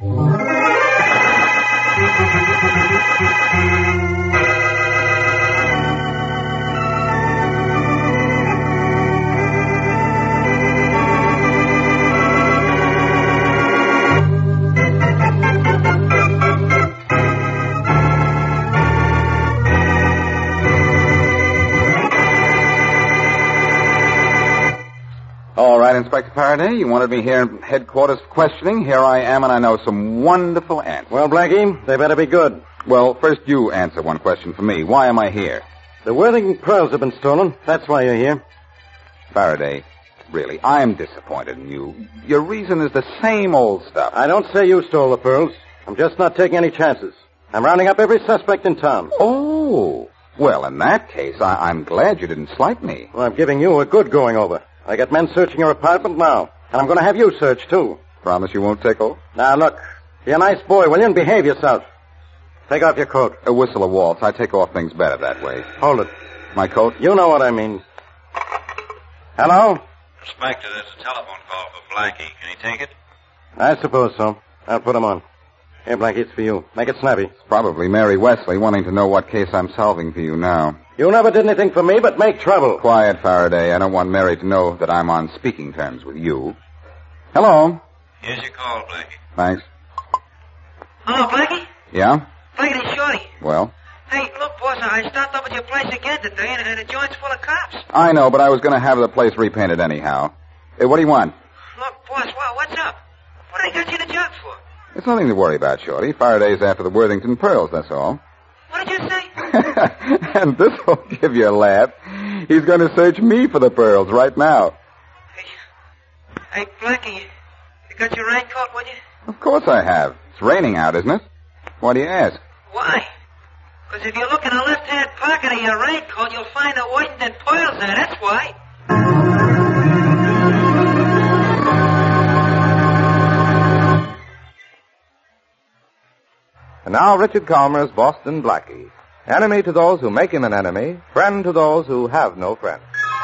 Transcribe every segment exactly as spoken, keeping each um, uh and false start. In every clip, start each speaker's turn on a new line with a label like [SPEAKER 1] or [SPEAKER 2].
[SPEAKER 1] Inspector Faraday, you wanted me here in headquarters for questioning. Here I am, and I know some wonderful answers.
[SPEAKER 2] Well, Blackie, they better be good.
[SPEAKER 1] Well, first you answer one question for me. Why am I here?
[SPEAKER 2] The Worthington pearls have been stolen. That's why you're here.
[SPEAKER 1] Faraday, really, I am disappointed in you. Your reason is the same old stuff.
[SPEAKER 2] I don't say you stole the pearls. I'm just not taking any chances. I'm rounding up every suspect in town.
[SPEAKER 1] Oh, well, in that case, I- I'm glad you didn't slight me.
[SPEAKER 2] Well, I'm giving you a good going over. I got men searching your apartment now, and I'm going to have you searched, too.
[SPEAKER 1] Promise you won't take off?
[SPEAKER 2] Now, look, be a nice boy, will you, and behave yourself. Take off your coat.
[SPEAKER 1] A whistle, a waltz. I take off things better that way.
[SPEAKER 2] Hold it.
[SPEAKER 1] My coat?
[SPEAKER 2] You know what I mean. Hello?
[SPEAKER 3] Inspector, there's a telephone call for Blackie. Can he take it?
[SPEAKER 2] I suppose so. I'll put him on. Here, Blackie, it's for you. Make it snappy.
[SPEAKER 1] It's probably Mary Wesley wanting to know what case I'm solving for you now.
[SPEAKER 2] You never did anything for me but make trouble.
[SPEAKER 1] Quiet, Faraday. I don't want Mary to know that I'm on speaking terms with you. Hello.
[SPEAKER 3] Here's your call, Blackie.
[SPEAKER 1] Thanks.
[SPEAKER 4] Hello, Blackie?
[SPEAKER 1] Yeah?
[SPEAKER 4] Blackie, it's Shorty.
[SPEAKER 1] Well?
[SPEAKER 4] Hey, look, boss, I stopped up at your place again today, and, and the joint's full of cops.
[SPEAKER 1] I know, but I was going to have the place repainted anyhow. Hey, what do you want?
[SPEAKER 4] Look, boss, what, what's up? What did I got you in the jug for?
[SPEAKER 1] It's nothing to worry about, Shorty. Faraday's after the Worthington pearls, that's all.
[SPEAKER 4] What did you say?
[SPEAKER 1] And this will give you a laugh. He's going to search me for the pearls right now.
[SPEAKER 4] Hey, hey Blackie, you got your raincoat with you?
[SPEAKER 1] Of course I have. It's raining out, isn't it? Why do you ask?
[SPEAKER 4] Why? Because if you look in the left-hand pocket of your raincoat, you'll find the Worthington pearls there, that's why.
[SPEAKER 5] And now Richard Calmer's Boston Blackie. Enemy to those who make him an enemy, friend to those who have no friend.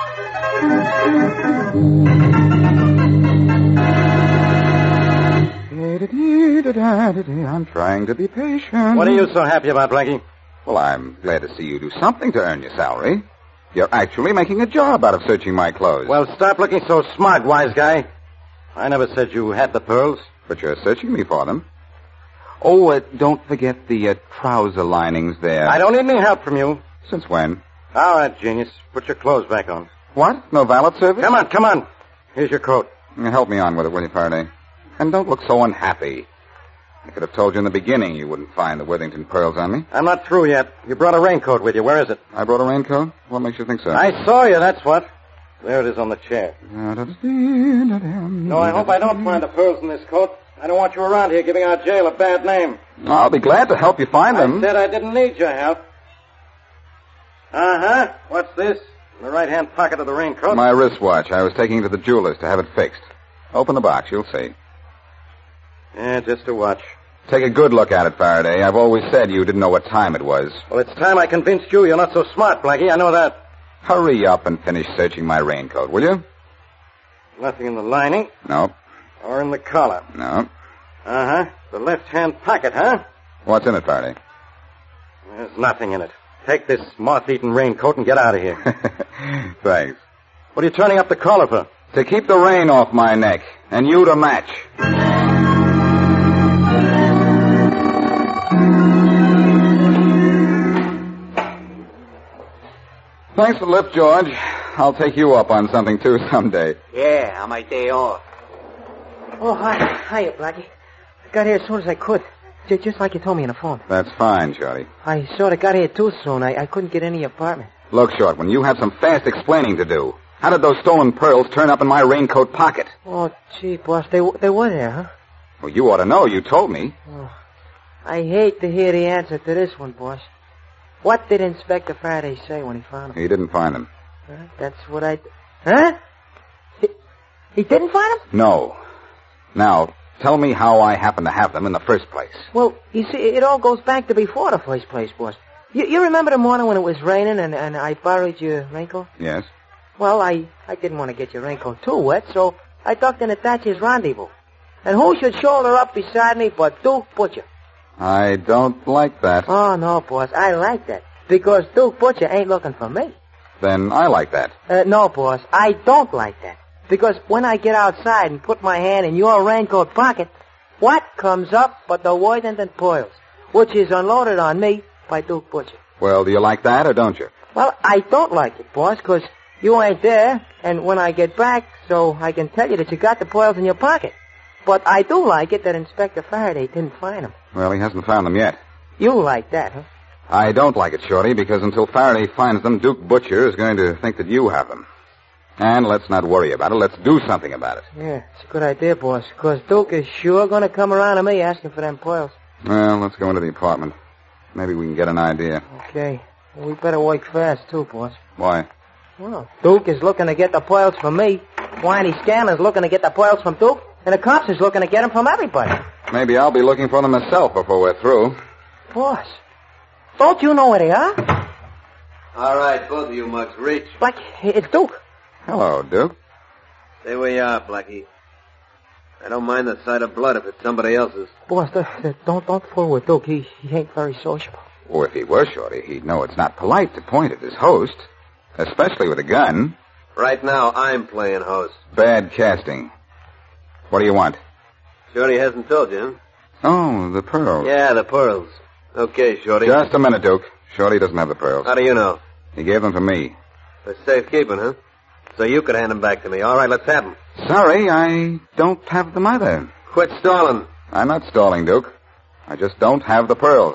[SPEAKER 1] I'm trying to be patient.
[SPEAKER 2] What are you so happy about, Blackie?
[SPEAKER 1] Well, I'm glad to see you do something to earn your salary. You're actually making a job out of searching my clothes.
[SPEAKER 2] Well, stop looking so smart, wise guy. I never said you had the pearls.
[SPEAKER 1] But you're searching me for them. Oh, uh, don't forget the uh, trouser linings there.
[SPEAKER 2] I don't need any help from you.
[SPEAKER 1] Since when?
[SPEAKER 2] All right, genius. Put your clothes back on.
[SPEAKER 1] What? No valet service?
[SPEAKER 2] Come on, come on. Here's your coat.
[SPEAKER 1] Help me on with it, will you, Faraday? And don't look so unhappy. I could have told you in the beginning you wouldn't find the Worthington pearls on me.
[SPEAKER 2] I'm not through yet. You brought a raincoat with you. Where is it?
[SPEAKER 1] I brought a raincoat? What makes you think so?
[SPEAKER 2] I saw you, that's what. There it is on the chair. No, I hope I don't find the pearls in this coat. I don't want you around here giving our jail a bad name.
[SPEAKER 1] I'll be glad to help you find them.
[SPEAKER 2] I said I didn't need your help. Uh-huh. What's this? In the right-hand pocket of the raincoat?
[SPEAKER 1] My wristwatch. I was taking it to the jeweler's to have it fixed. Open the box. You'll see.
[SPEAKER 2] Yeah, just a watch.
[SPEAKER 1] Take a good look at it, Faraday. I've always said you didn't know what time it was.
[SPEAKER 2] Well, it's time I convinced you you're not so smart, Blackie. I know that.
[SPEAKER 1] Hurry up and finish searching my raincoat, will you?
[SPEAKER 2] Nothing in the lining.
[SPEAKER 1] No.
[SPEAKER 2] Or in the collar.
[SPEAKER 1] No.
[SPEAKER 2] Uh-huh. The left-hand pocket, huh?
[SPEAKER 1] What's in it, Faraday?
[SPEAKER 2] There's nothing in it. Take this moth-eaten raincoat and get out of here.
[SPEAKER 1] Thanks.
[SPEAKER 2] What are you turning up the collar for?
[SPEAKER 1] To keep the rain off my neck. And you to match. Thanks for the lift, George. I'll take you up on something, too, someday.
[SPEAKER 4] Yeah, on my day off. Oh, hi. Hiya, Blackie. I got here as soon as I could. J- just like you told me on the phone.
[SPEAKER 1] That's fine, Shorty.
[SPEAKER 4] I sort of got here too soon. I, I couldn't get in the apartment.
[SPEAKER 1] Look, Short, when you have some fast explaining to do. How did those stolen pearls turn up in my raincoat pocket?
[SPEAKER 4] Oh, gee, boss, they, they were there, huh?
[SPEAKER 1] Well, you ought to know. You told me.
[SPEAKER 4] Oh, I hate to hear the answer to this one, boss. What did Inspector Faraday say when he found them?
[SPEAKER 1] He didn't find them.
[SPEAKER 4] Huh? That's what I... Huh? He, he didn't find them?
[SPEAKER 1] No. Now, tell me how I happened to have them in the first place.
[SPEAKER 4] Well, you see, it all goes back to before the first place, boss. You, you remember the morning when it was raining and, and I borrowed your raincoat?
[SPEAKER 1] Yes.
[SPEAKER 4] Well, I, I didn't want to get your raincoat too wet, so I ducked in at Thatcher's rendezvous. And who should shoulder up beside me but Duke Butcher?
[SPEAKER 1] I don't like that.
[SPEAKER 4] Oh, no, boss. I like that. Because Duke Butcher ain't looking for me.
[SPEAKER 1] Then I like that.
[SPEAKER 4] Uh, no, boss. I don't like that. Because when I get outside and put my hand in your raincoat pocket, what comes up but the Worthington Pearls, which is unloaded on me by Duke Butcher.
[SPEAKER 1] Well, do you like that or don't you?
[SPEAKER 4] Well, I don't like it, boss, because you ain't there, and when I get back, so I can tell you that you got the pearls in your pocket. But I do like it that Inspector Faraday didn't find them.
[SPEAKER 1] Well, he hasn't found them yet.
[SPEAKER 4] You like that, huh?
[SPEAKER 1] I don't like it, Shorty, because until Faraday finds them, Duke Butcher is going to think that you have them. And let's not worry about it. Let's do something about it.
[SPEAKER 4] Yeah, it's a good idea, boss, because Duke is sure going to come around to me asking for them pearls.
[SPEAKER 1] Well, let's go into the apartment. Maybe we can get an idea.
[SPEAKER 4] Okay. Well, we better work fast, too, boss.
[SPEAKER 1] Why?
[SPEAKER 4] Well, Duke is looking to get the pearls from me. Whiny Scanlon's looking to get the pearls from Duke. And the cops is looking to get them from everybody.
[SPEAKER 1] Maybe I'll be looking for them myself before we're through.
[SPEAKER 4] Boss, don't you know where they are?
[SPEAKER 6] All right, both of you mugs, reach.
[SPEAKER 4] Like, it's Duke.
[SPEAKER 1] Hello, Duke.
[SPEAKER 6] Stay where you are, Blackie. I don't mind the sight of blood if it's somebody else's.
[SPEAKER 4] Boss, the, the, don't don't fool with Duke. He, he ain't very sociable.
[SPEAKER 1] Or if he were, Shorty, he'd know it's not polite to point at his host, especially with a gun.
[SPEAKER 6] Right now, I'm playing host.
[SPEAKER 1] Bad casting. What do you want?
[SPEAKER 6] Shorty hasn't told you, huh?
[SPEAKER 1] Oh, the pearls.
[SPEAKER 6] Yeah, the pearls. Okay, Shorty.
[SPEAKER 1] Just a minute, Duke. Shorty doesn't have the pearls.
[SPEAKER 6] How do you know?
[SPEAKER 1] He gave them to me.
[SPEAKER 6] For safekeeping, huh? So you could hand them back to me. All right, let's have them.
[SPEAKER 1] Sorry, I don't have them either.
[SPEAKER 6] Quit stalling.
[SPEAKER 1] I'm not stalling, Duke. I just don't have the pearls.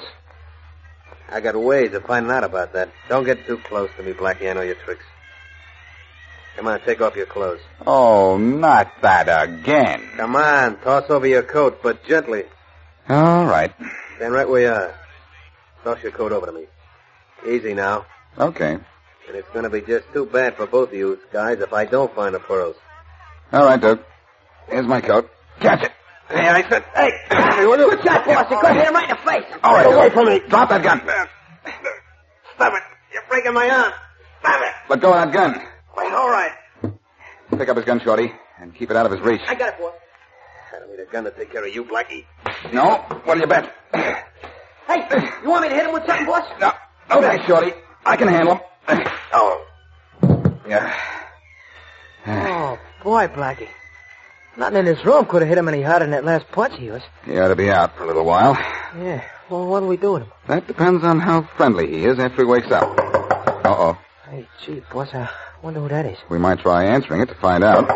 [SPEAKER 6] I got ways of finding out about that. Don't get too close to me, Blackie. I know your tricks. Come on, take off your clothes.
[SPEAKER 1] Oh, not that again.
[SPEAKER 6] Come on, toss over your coat, but gently.
[SPEAKER 1] All right.
[SPEAKER 6] Stand right where you are. Toss your coat over to me. Easy now.
[SPEAKER 1] Okay.
[SPEAKER 6] And it's going to be just too bad for both of you guys if I don't find the pearls.
[SPEAKER 1] All right, Duke. Here's my coat. Catch it. Hey, I said, hey.
[SPEAKER 4] Hey, what good shot, boss. You could hit him right in the face.
[SPEAKER 1] All right,
[SPEAKER 4] Get away
[SPEAKER 1] Duke.
[SPEAKER 4] from me.
[SPEAKER 1] Drop that gun.
[SPEAKER 6] Stop it. You're breaking my arm. Stop it.
[SPEAKER 1] Let go of that gun.
[SPEAKER 6] Wait, all right.
[SPEAKER 1] Pick up his gun, Shorty, and keep it out of his reach.
[SPEAKER 4] I got it, boss.
[SPEAKER 6] I don't need a gun to take care of you, Blackie.
[SPEAKER 1] No? What do you bet?
[SPEAKER 4] Hey, you want me to hit him with something, boss?
[SPEAKER 1] No. Okay, Shorty. I can handle him.
[SPEAKER 6] Oh.
[SPEAKER 1] Yeah.
[SPEAKER 4] Oh, boy, Blackie. Nothing in this room could have hit him any harder than that last punch of yours.
[SPEAKER 1] He ought to be out for a little while.
[SPEAKER 4] Yeah. Well, what do we do with him?
[SPEAKER 1] That depends on how friendly he is after he wakes up. Uh-oh.
[SPEAKER 4] Hey, gee, boss, I wonder who that is.
[SPEAKER 1] We might try answering it to find out.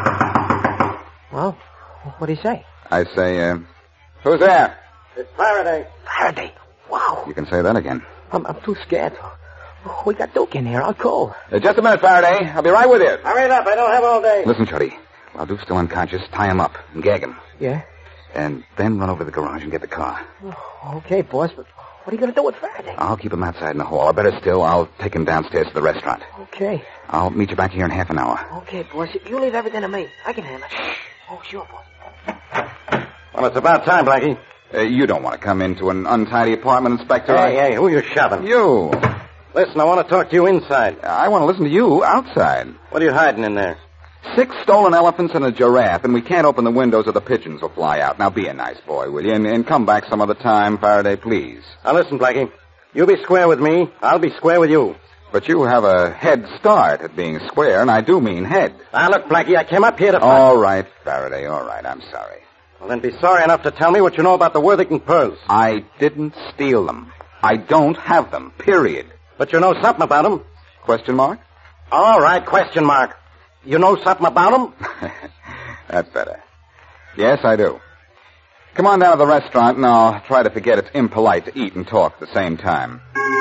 [SPEAKER 4] Well, what'd he say?
[SPEAKER 1] I say, uh, who's there?
[SPEAKER 6] It's Faraday.
[SPEAKER 4] Faraday. Wow.
[SPEAKER 1] You can say that again.
[SPEAKER 4] I'm, I'm too scared. We got Duke in here. I'll call.
[SPEAKER 1] Uh, just a minute, Faraday. I'll be right with you.
[SPEAKER 6] Hurry it up. I don't have all day.
[SPEAKER 1] Listen, Shorty. While Duke's still unconscious, tie him up and gag him.
[SPEAKER 4] Yeah?
[SPEAKER 1] And then run over to the garage and get the car.
[SPEAKER 4] Oh, okay, boss, but what are you going to do with Faraday?
[SPEAKER 1] I'll keep him outside in the hall. Or better still, I'll take him downstairs to the restaurant.
[SPEAKER 4] Okay.
[SPEAKER 1] I'll meet you back here in half an hour.
[SPEAKER 4] Okay, boss. You leave everything to me. I can handle it. Oh, sure, boss.
[SPEAKER 2] Well, it's about time, Blackie.
[SPEAKER 1] Uh, you don't want to come into an untidy apartment, Inspector.
[SPEAKER 2] Hey, hey, who you shoving?
[SPEAKER 1] You.
[SPEAKER 2] Listen, I want to talk to you inside.
[SPEAKER 1] I want to listen to you outside.
[SPEAKER 2] What are you hiding in there?
[SPEAKER 1] Six stolen elephants and a giraffe, and we can't open the windows or the pigeons will fly out. Now, be a nice boy, will you? And, and come back some other time, Faraday, please.
[SPEAKER 2] Now, listen, Blackie. You be square with me. I'll be square with you.
[SPEAKER 1] But you have a head start at being square, and I do mean head.
[SPEAKER 2] Now, look, Blackie, I came up here to...
[SPEAKER 1] All right, Faraday, all right. I'm sorry.
[SPEAKER 2] Well, then be sorry enough to tell me what you know about the Worthington pearls.
[SPEAKER 1] I didn't steal them. I don't have them, period.
[SPEAKER 2] But you know something about them.
[SPEAKER 1] Question mark?
[SPEAKER 2] All right, question mark. You know something about them?
[SPEAKER 1] That's better. Yes, I do. Come on down to the restaurant, and I'll try to forget it's impolite to eat and talk at the same time.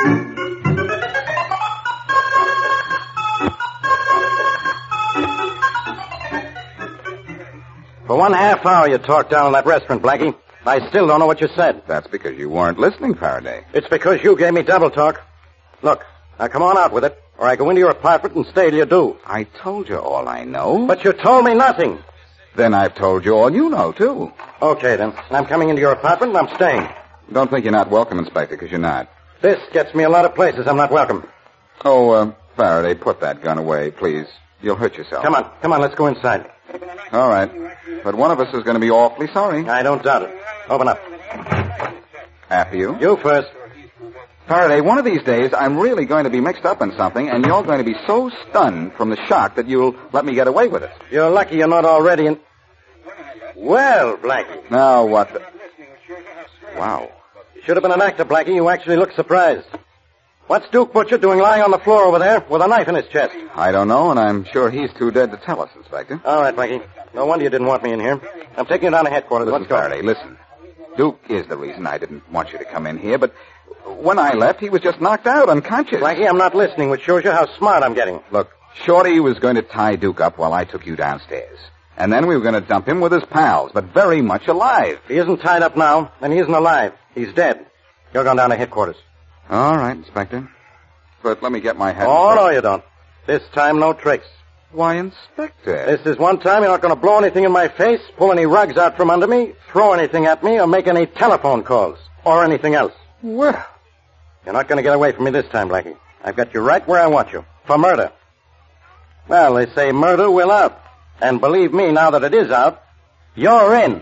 [SPEAKER 2] For one half hour you talked down in that restaurant, Blackie. I still don't know what you said.
[SPEAKER 1] That's because you weren't listening, Faraday.
[SPEAKER 2] It's because you gave me double talk. Look, now come on out with it, or I go into your apartment and stay till you do.
[SPEAKER 1] I told you all I know.
[SPEAKER 2] But you told me nothing.
[SPEAKER 1] Then I've told you all you know, too.
[SPEAKER 2] Okay, then. I'm coming into your apartment and I'm staying.
[SPEAKER 1] Don't think you're not welcome, Inspector, because you're not.
[SPEAKER 2] This gets me a lot of places I'm not welcome.
[SPEAKER 1] Oh, uh, Faraday, put that gun away, please. You'll hurt yourself.
[SPEAKER 2] Come on, come on, let's go inside.
[SPEAKER 1] All right. But one of us is going to be awfully sorry.
[SPEAKER 2] I don't doubt it. Open up.
[SPEAKER 1] After you.
[SPEAKER 2] You first.
[SPEAKER 1] Faraday, one of these days, I'm really going to be mixed up in something, and you're going to be so stunned from the shock that you'll let me get away with it.
[SPEAKER 2] You're lucky you're not already in... Well, Blackie.
[SPEAKER 1] Now, what the... Wow.
[SPEAKER 2] You should have been an actor, Blackie. You actually look surprised. What's Duke Butcher doing lying on the floor over there with a knife in his chest?
[SPEAKER 1] I don't know, and I'm sure he's too dead to tell us, Inspector.
[SPEAKER 2] All right, Blackie. No wonder you didn't want me in here. I'm taking you down to headquarters.
[SPEAKER 1] Listen,
[SPEAKER 2] Let's go.
[SPEAKER 1] Faraday, listen. Duke is the reason I didn't want you to come in here, but when I left, he was just knocked out, unconscious.
[SPEAKER 2] Blackie, I'm not listening, which shows you how smart I'm getting.
[SPEAKER 1] Look, Shorty was going to tie Duke up while I took you downstairs. And then we were going to dump him with his pals, but very much alive.
[SPEAKER 2] He isn't tied up now, and he isn't alive. He's dead. You're going down to headquarters.
[SPEAKER 1] All right, Inspector. But let me get my hat.
[SPEAKER 2] Oh, no, you don't. This time, no tricks.
[SPEAKER 1] Why, Inspector?
[SPEAKER 2] This is one time you're not going to blow anything in my face, pull any rugs out from under me, throw anything at me, or make any telephone calls, or anything else.
[SPEAKER 1] Well,
[SPEAKER 2] you're not going to get away from me this time, Blackie. I've got you right where I want you. For murder. Well, they say murder will out. And believe me, now that it is out, you're in.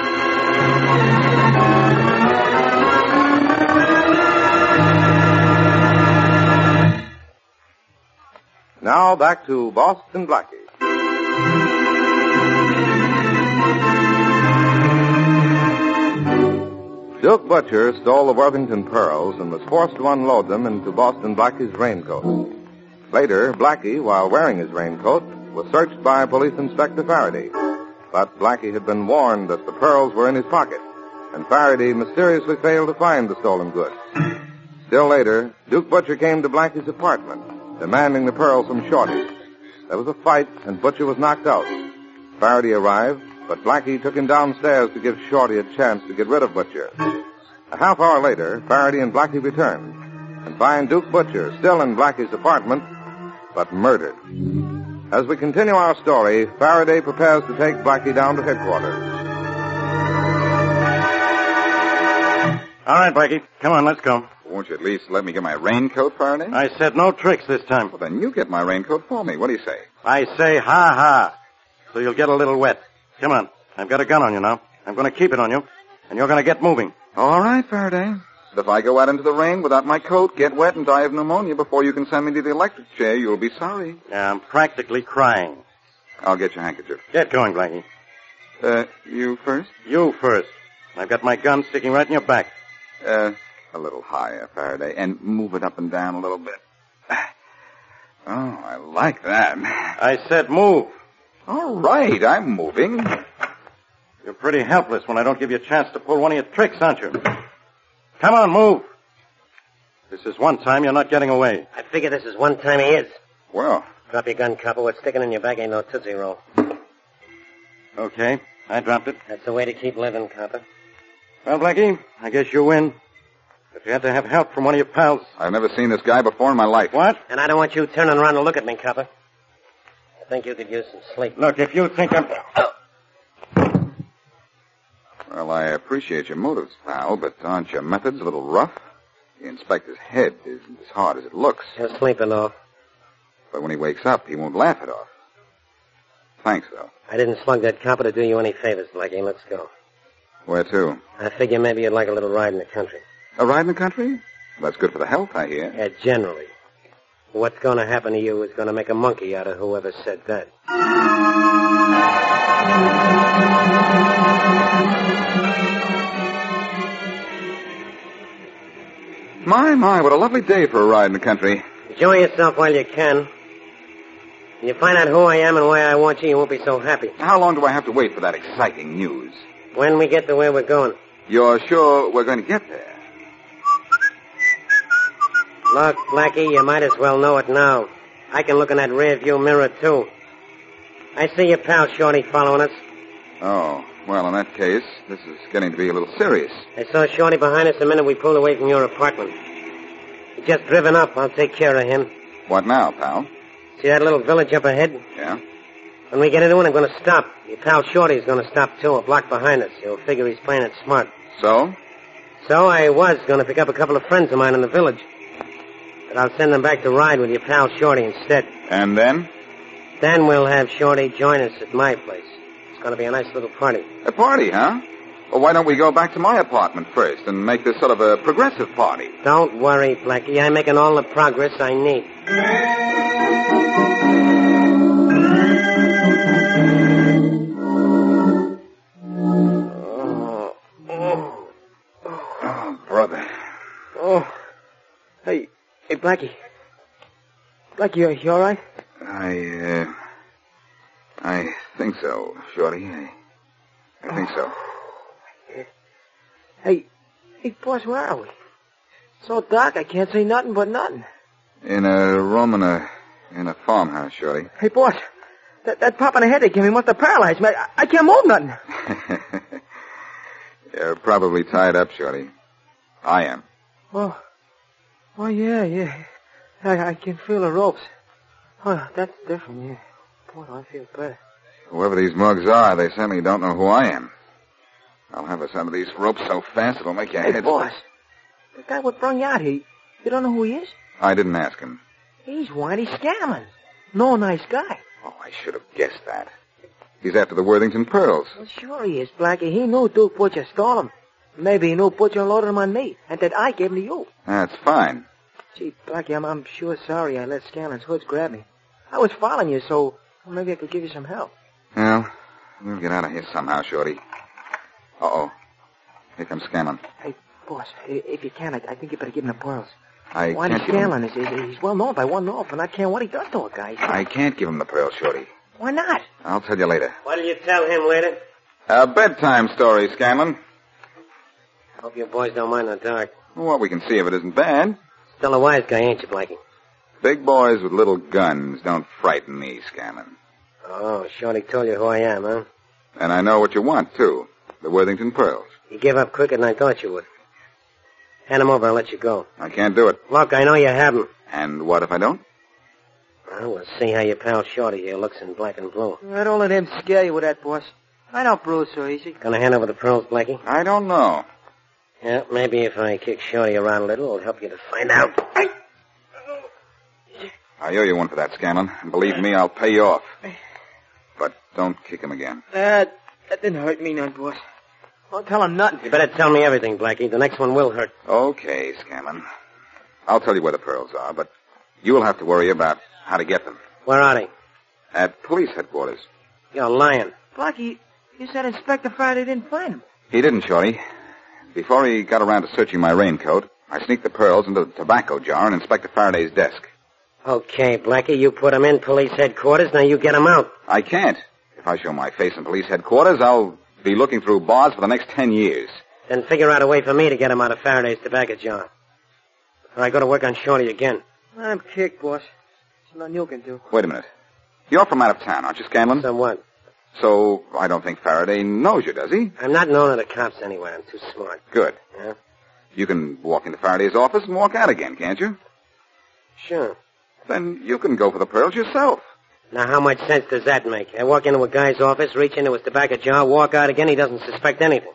[SPEAKER 5] Now back to Boston Blackie. Duke Butcher stole the Worthington pearls and was forced to unload them into Boston Blackie's raincoat. Later, Blackie, while wearing his raincoat, was searched by Police Inspector Faraday. But Blackie had been warned that the pearls were in his pocket, and Faraday mysteriously failed to find the stolen goods. Still later, Duke Butcher came to Blackie's apartment, demanding the pearls from Shorty. There was a fight, and Butcher was knocked out. Faraday arrived, but Blackie took him downstairs to give Shorty a chance to get rid of Butcher. A half hour later, Faraday and Blackie returned, and find Duke Butcher still in Blackie's apartment, but murdered. As we continue our story, Faraday prepares to take Blackie down to headquarters.
[SPEAKER 2] All right, Blackie. Come on, let's go.
[SPEAKER 1] Won't you at least let me get my raincoat, Faraday?
[SPEAKER 2] I said no tricks this time.
[SPEAKER 1] Well, then you get my raincoat for me. What do you say?
[SPEAKER 2] I say ha-ha, so you'll get a little wet. Come on. I've got a gun on you now. I'm going to keep it on you, and you're going to get moving.
[SPEAKER 1] All right, Faraday. But if I go out into the rain without my coat, get wet, and die of pneumonia before you can send me to the electric chair, you'll be sorry.
[SPEAKER 2] Yeah, I'm practically crying.
[SPEAKER 1] I'll get your handkerchief.
[SPEAKER 2] Get going, Blackie.
[SPEAKER 1] Uh, you first?
[SPEAKER 2] You first. I've got my gun sticking right in your back.
[SPEAKER 1] Uh, a little higher, Faraday, and move it up and down a little bit. Oh, I like that.
[SPEAKER 2] I said move.
[SPEAKER 1] All right, I'm moving.
[SPEAKER 2] You're pretty helpless when I don't give you a chance to pull one of your tricks, aren't you? Come on, move. This is one time you're not getting away.
[SPEAKER 6] I figure this is one time he is.
[SPEAKER 1] Well.
[SPEAKER 6] Drop your gun, copper. What's sticking in your back ain't no Tootsie Roll.
[SPEAKER 2] Okay, I dropped it.
[SPEAKER 6] That's the way to keep living, copper.
[SPEAKER 2] Well, Blackie, I guess you win. But you had to have help from one of your pals.
[SPEAKER 1] I've never seen this guy before in my life.
[SPEAKER 2] What?
[SPEAKER 6] And I don't want you turning around to look at me, copper. I think you could use some sleep.
[SPEAKER 2] Look, if you think I'm...
[SPEAKER 1] Well, I appreciate your motives, pal, but aren't your methods a little rough? The inspector's head isn't as hard as it looks.
[SPEAKER 6] He'll sleep it off.
[SPEAKER 1] But when he wakes up, he won't laugh it off. Thanks, though.
[SPEAKER 6] I didn't slug that copper to do you any favors, Blackie. Let's go.
[SPEAKER 1] Where to?
[SPEAKER 6] I figure maybe you'd like a little ride in the country.
[SPEAKER 1] A ride in the country? That's good for the health, I hear.
[SPEAKER 6] Yeah, generally. What's going to happen to you is going to make a monkey out of whoever said that.
[SPEAKER 1] My, my, what a lovely day for a ride in the country.
[SPEAKER 6] Enjoy yourself while you can. When you find out who I am and why I want you, you won't be so happy.
[SPEAKER 1] How long do I have to wait for that exciting news?
[SPEAKER 6] When we get to where we're going.
[SPEAKER 1] You're sure we're going to get there?
[SPEAKER 6] Look, Blackie, you might as well know it now. I can look in that rear view mirror, too. I see your pal Shorty following us.
[SPEAKER 1] Oh, well, in that case, this is getting to be a little serious.
[SPEAKER 6] I saw Shorty behind us the minute we pulled away from your apartment. He's just driven up. I'll take care of him.
[SPEAKER 1] What now, pal?
[SPEAKER 6] See that little village up ahead?
[SPEAKER 1] Yeah?
[SPEAKER 6] When we get into it, I'm going to stop. Your pal Shorty's going to stop, too, a block behind us. He'll figure he's playing it smart.
[SPEAKER 1] So?
[SPEAKER 6] So I was going to pick up a couple of friends of mine in the village. But I'll send them back to ride with your pal Shorty instead.
[SPEAKER 1] And then?
[SPEAKER 6] Then we'll have Shorty join us at my place. It's going to be a nice little party.
[SPEAKER 1] A party, huh? Well, why don't we go back to my apartment first and make this sort of a progressive party?
[SPEAKER 6] Don't worry, Blackie. I'm making all the progress I need.
[SPEAKER 1] Oh, oh. Oh, brother.
[SPEAKER 4] Oh. Hey, hey, Blackie. Blackie, you, you all right?
[SPEAKER 1] I, uh... I think so, Shorty. I, I think so.
[SPEAKER 4] Hey, hey, boss, where are we? It's so dark, I can't see nothing but nothing.
[SPEAKER 1] In a room in a, in a farmhouse, Shorty.
[SPEAKER 4] Hey, boss, that, that pop in the head they gave me must have paralyzed me. I, I can't move nothing.
[SPEAKER 1] You're probably tied up, Shorty. I am.
[SPEAKER 4] Oh, oh, yeah, yeah. I, I can feel the ropes. Oh, that's different, yeah. Boy, I feel better.
[SPEAKER 1] Whoever these mugs are, they certainly don't know who I am. I'll have us under these ropes so fast it'll make your
[SPEAKER 4] Hey,
[SPEAKER 1] head...
[SPEAKER 4] boss, the guy what brung you out here, you don't know who he is?
[SPEAKER 1] I didn't ask him.
[SPEAKER 4] He's Whitey Scanlon. No nice guy.
[SPEAKER 1] Oh, I should have guessed that. He's after the Worthington Pearls.
[SPEAKER 4] Well, sure he is, Blackie. He knew Duke Butcher stole him. Maybe he knew Butcher loaded him on me, and that I gave him to you.
[SPEAKER 1] That's fine.
[SPEAKER 4] Gee, Blackie, I'm, I'm sure sorry I let Scanlon's hoods grab me. I was following you, so well, maybe I could give you some help.
[SPEAKER 1] Well, we'll get out of here somehow, Shorty. Uh-oh. Here comes Scanlon.
[SPEAKER 4] Hey, boss, i- if you can, I, I think you better give him the pearls.
[SPEAKER 1] I
[SPEAKER 4] Whitey
[SPEAKER 1] can't give him...
[SPEAKER 4] Scanlon is, is he's well known by one off, and I can't what he does to a guy.
[SPEAKER 1] I can't give him the pearls, Shorty.
[SPEAKER 4] Why not?
[SPEAKER 1] I'll tell you later.
[SPEAKER 6] What'll you tell him later?
[SPEAKER 1] A bedtime story, Scanlon.
[SPEAKER 6] Hope your boys don't mind the dark.
[SPEAKER 1] What we can see of it isn't bad.
[SPEAKER 6] Still a wise guy, ain't you, Blackie?
[SPEAKER 1] Big boys with little guns don't frighten me, Scanlon.
[SPEAKER 6] Oh, Shorty told you who I am, huh?
[SPEAKER 1] And I know what you want, too. The Worthington Pearls.
[SPEAKER 6] You give up quicker than I thought you would. Hand him over, I'll let you go.
[SPEAKER 1] I can't do it.
[SPEAKER 6] Look, I know you have him.
[SPEAKER 1] And what if I don't?
[SPEAKER 6] Well, we'll see how your pal Shorty here looks in black and blue.
[SPEAKER 4] I don't let him scare you with that, boss. I don't bruise so easy.
[SPEAKER 6] Gonna hand over the pearls, Blackie?
[SPEAKER 1] I don't know.
[SPEAKER 6] Yeah, maybe if I kick Shorty around a little, it'll help you to find out.
[SPEAKER 1] I owe you one for that, Scanlon. And believe me, I'll pay you off. But don't kick him again.
[SPEAKER 4] That, that didn't hurt me none, boss. Don't tell him nothing.
[SPEAKER 6] You better tell me everything, Blackie. The next one will hurt.
[SPEAKER 1] Okay, Scanlon. I'll tell you where the pearls are, but you'll have to worry about how to get them.
[SPEAKER 6] Where are they?
[SPEAKER 1] At police headquarters.
[SPEAKER 6] You're lying.
[SPEAKER 4] Blackie, you said Inspector Faraday didn't find him.
[SPEAKER 1] He didn't, Shorty. Before he got around to searching my raincoat, I sneaked the pearls into the tobacco jar in Inspector Faraday's desk.
[SPEAKER 6] Okay, Blackie, you put them in police headquarters, now you get them out.
[SPEAKER 1] I can't. If I show my face in police headquarters, I'll be looking through bars for the next ten years.
[SPEAKER 6] Then figure out a way for me to get them out of Faraday's tobacco jar. Or I go to work on Shorty again.
[SPEAKER 4] I'm kicked, boss. There's nothing you can do.
[SPEAKER 1] Wait a minute. You're from out of town, aren't you, Scanlon?
[SPEAKER 6] So what?
[SPEAKER 1] So I don't think Faraday knows you, does he?
[SPEAKER 6] I'm not known to the cops anyway. I'm too smart.
[SPEAKER 1] Good.
[SPEAKER 6] Yeah?
[SPEAKER 1] You can walk into Faraday's office and walk out again, can't you?
[SPEAKER 6] Sure.
[SPEAKER 1] Then you can go for the pearls yourself.
[SPEAKER 6] Now, how much sense does that make? I walk into a guy's office, reach into his tobacco jar, walk out again, he doesn't suspect anything.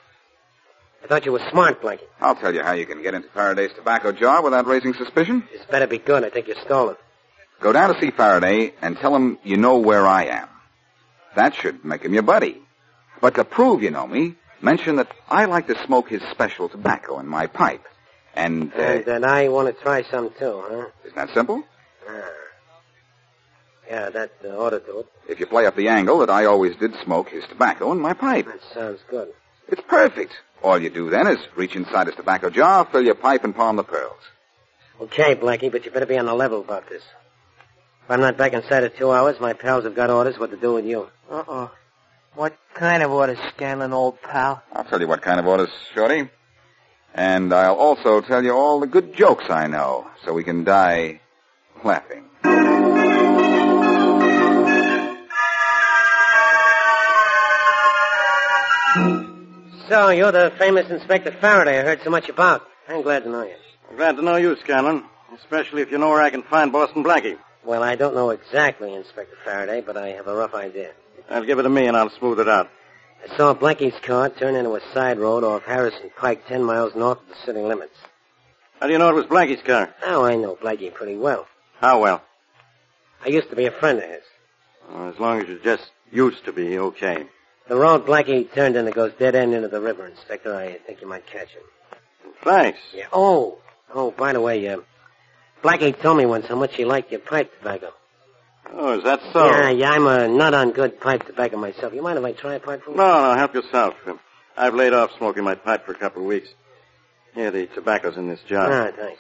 [SPEAKER 6] I thought you were smart, Blackie.
[SPEAKER 1] I'll tell you how you can get into Faraday's tobacco jar without raising suspicion.
[SPEAKER 6] This better be good. I think you're stolen.
[SPEAKER 1] Go down to see Faraday and tell him you know where I am. That should make him your buddy. But to prove you know me, mention that I like to smoke his special tobacco in my pipe. And, uh...
[SPEAKER 6] And that I want to try some, too, huh?
[SPEAKER 1] Isn't that simple?
[SPEAKER 6] Ah. Yeah, that uh, ought to do it.
[SPEAKER 1] If you play up the angle that I always did smoke his tobacco in my pipe.
[SPEAKER 6] That sounds good.
[SPEAKER 1] It's perfect. All you do then is reach inside his tobacco jar, fill your pipe, and palm the pearls.
[SPEAKER 6] Okay, Blackie, but you better be on the level about this. If I'm not back inside of two hours, my pals have got orders what to do with you.
[SPEAKER 4] Uh-oh. What kind of orders, Scanlon, old pal?
[SPEAKER 1] I'll tell you what kind of orders, Shorty. And I'll also tell you all the good jokes I know, so we can die laughing.
[SPEAKER 6] So, you're the famous Inspector Faraday I heard so much about. I'm glad to know you.
[SPEAKER 2] I'm glad to know you, Scanlon, especially if you know where I can find Boston Blackie.
[SPEAKER 6] Well, I don't know exactly, Inspector Faraday, but I have a rough idea.
[SPEAKER 2] I'll give it to me and I'll smooth it out.
[SPEAKER 6] I saw Blackie's car turn into a side road off Harrison Pike, ten miles north of the city limits.
[SPEAKER 2] How do you know it was Blackie's car?
[SPEAKER 6] Oh, I know Blackie pretty well.
[SPEAKER 2] How well?
[SPEAKER 6] I used to be a friend of his.
[SPEAKER 2] Well, as long as you're just used to be, okay.
[SPEAKER 6] The road Blackie turned in that goes dead end into the river, Inspector. I think you might catch him.
[SPEAKER 2] Thanks.
[SPEAKER 6] Yeah. Oh, oh, by the way, uh, Blackie told me once how much he liked your pipe tobacco.
[SPEAKER 2] Oh, is that so?
[SPEAKER 6] Yeah, yeah, I'm a nut on good pipe tobacco myself. You mind if I try a pipe for you?
[SPEAKER 2] No, no, help yourself. I've laid off smoking my pipe for a couple of weeks. Here, the tobacco's in this jar.
[SPEAKER 6] Ah, thanks.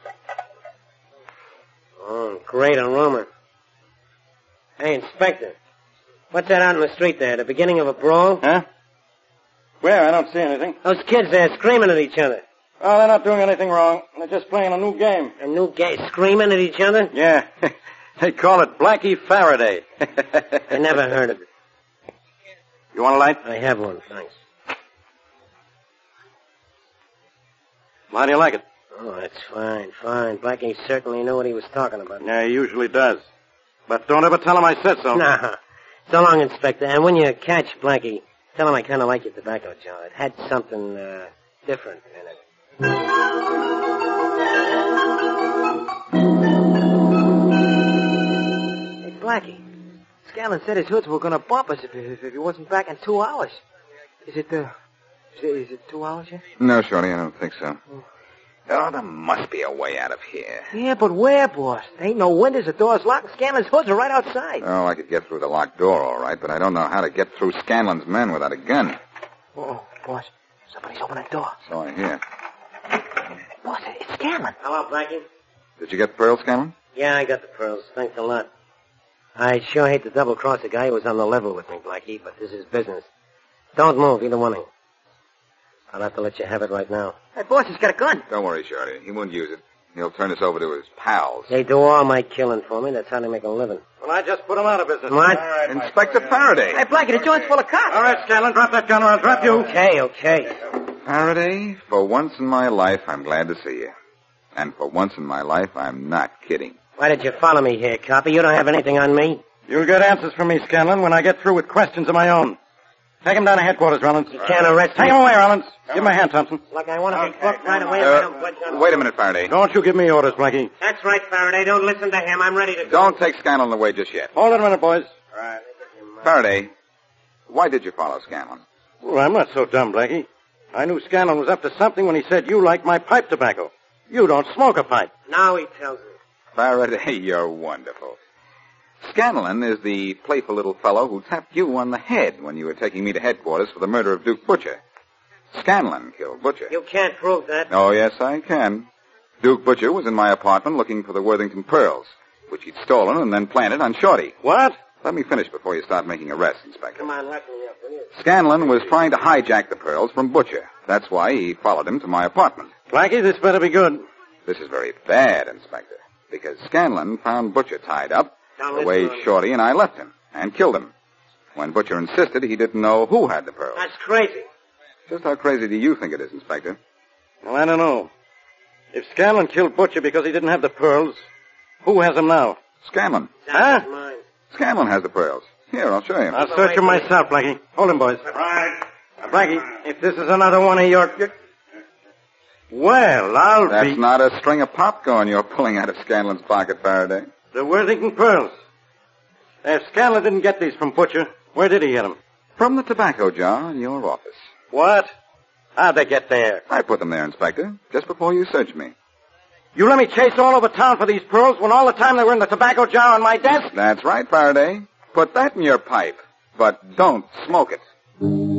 [SPEAKER 6] Oh, great aroma. Hey, Inspector. What's that out in the street there? The beginning of a brawl?
[SPEAKER 2] Huh? Where? I don't see anything.
[SPEAKER 6] Those kids there screaming at each other.
[SPEAKER 2] Oh, they're not doing anything wrong. They're just playing a new game.
[SPEAKER 6] A new game? Screaming at each other?
[SPEAKER 2] Yeah. They call it Blackie Faraday.
[SPEAKER 6] I never heard of it.
[SPEAKER 2] You want a light?
[SPEAKER 6] I have one, thanks.
[SPEAKER 2] How do you like it?
[SPEAKER 6] Oh, that's fine, fine. Blackie certainly knew what he was talking about.
[SPEAKER 2] Yeah, he usually does. But don't ever tell him I said so.
[SPEAKER 6] Nah. So long, Inspector. And when you catch Blackie, tell him I kind of like your tobacco jar. It had something uh, different in it. Hey, Blackie. Scanlon said his hoods were going to bump us if, if, if he wasn't back in two hours. Is it, uh, is it, is it two hours yet?
[SPEAKER 1] No, Shorty, I don't think so. Oh, there must be a way out of here.
[SPEAKER 4] Yeah, but where, boss? There ain't no windows, the door's locked, Scanlon's hoods are right outside.
[SPEAKER 1] Oh, I could get through the locked door, all right, but I don't know how to get through Scanlon's men without a gun.
[SPEAKER 4] Oh, boss, somebody's opening the door.
[SPEAKER 1] So I hear.
[SPEAKER 4] Boss, it's Scanlon.
[SPEAKER 6] Hello, Blackie.
[SPEAKER 1] Did you get the pearls, Scanlon?
[SPEAKER 6] Yeah, I got the pearls. Thanks a lot. I sure hate to double-cross a guy who was on the level with me, Blackie, but this is business. Don't move, either one of you. I'll have to let you have it right now.
[SPEAKER 4] Hey, boss, he's got a gun.
[SPEAKER 1] Don't worry, Shorty. He won't use it. He'll turn us over to his pals.
[SPEAKER 6] They do all my killing for me. That's how they make a living.
[SPEAKER 2] Well, I just put him out of business.
[SPEAKER 6] What?
[SPEAKER 2] All right,
[SPEAKER 1] Inspector Faraday.
[SPEAKER 4] Hey, Blackie, the joint's full of cops.
[SPEAKER 2] All right, Scanlon, drop that gun or I'll drop you.
[SPEAKER 6] Okay, okay.
[SPEAKER 1] Faraday, for once in my life, I'm glad to see you. And for once in my life, I'm not kidding.
[SPEAKER 6] Why did you follow me here, copy? You don't have anything on me.
[SPEAKER 2] You'll get answers from me, Scanlon, when I get through with questions of my own. Take him down to headquarters, Rollins.
[SPEAKER 6] You can't arrest me.
[SPEAKER 2] Take him away, Rollins. Give him a hand, Thompson.
[SPEAKER 6] Look, I want to be booked right away. if I don't budge on-
[SPEAKER 1] Uh, wait a minute, Faraday.
[SPEAKER 2] Don't you give me orders, Blackie.
[SPEAKER 6] That's right, Faraday. Don't listen to him. I'm ready to go.
[SPEAKER 1] Don't take Scanlon away just yet.
[SPEAKER 2] Hold it a minute, boys.
[SPEAKER 1] Faraday, why did you follow Scanlon?
[SPEAKER 2] Well, I'm not so dumb, Blackie. I knew Scanlon was up to something when he said you like my pipe tobacco. You don't smoke a pipe.
[SPEAKER 6] Now he tells me.
[SPEAKER 1] Faraday, you're wonderful. Scanlon is the playful little fellow who tapped you on the head when you were taking me to headquarters for the murder of Duke Butcher. Scanlon killed Butcher.
[SPEAKER 6] You can't prove that.
[SPEAKER 1] Oh, yes, I can. Duke Butcher was in my apartment looking for the Worthington pearls, which he'd stolen and then planted on Shorty.
[SPEAKER 2] What?
[SPEAKER 1] Let me finish before you start making arrests, Inspector.
[SPEAKER 6] Come on, let me up, will you?
[SPEAKER 1] Scanlon was trying to hijack the pearls from Butcher. That's why he followed him to my apartment.
[SPEAKER 2] Blackie, this better be good.
[SPEAKER 1] This is very bad, Inspector, because Scanlon found Butcher tied up
[SPEAKER 6] Now,
[SPEAKER 1] the way
[SPEAKER 6] listen to him.
[SPEAKER 1] Shorty and I left him and killed him. When Butcher insisted he didn't know who had the pearls.
[SPEAKER 6] That's crazy.
[SPEAKER 1] Just how crazy do you think it is, Inspector?
[SPEAKER 2] Well, I don't know. If Scanlon killed Butcher because he didn't have the pearls, who has them now?
[SPEAKER 1] Scanlon.
[SPEAKER 6] That's
[SPEAKER 2] Huh?
[SPEAKER 6] mine.
[SPEAKER 1] Scanlon has the pearls. Here, I'll show you.
[SPEAKER 2] I'll search him myself, Blackie. Hold him, boys.
[SPEAKER 3] Right.
[SPEAKER 2] Now, Blackie, if this is another one of your... Well, I'll
[SPEAKER 1] That's
[SPEAKER 2] be...
[SPEAKER 1] not a string of popcorn you're pulling out of Scanlon's pocket, Faraday.
[SPEAKER 2] The Worthington pearls. If Scanlon didn't get these from Butcher, where did he get them?
[SPEAKER 1] From the tobacco jar in your office.
[SPEAKER 2] What? How'd they get there?
[SPEAKER 1] I put them there, Inspector, just before you searched me.
[SPEAKER 2] You let me chase all over town for these pearls when all the time they were in the tobacco jar on my desk?
[SPEAKER 1] That's right, Faraday. Put that in your pipe, but don't smoke it.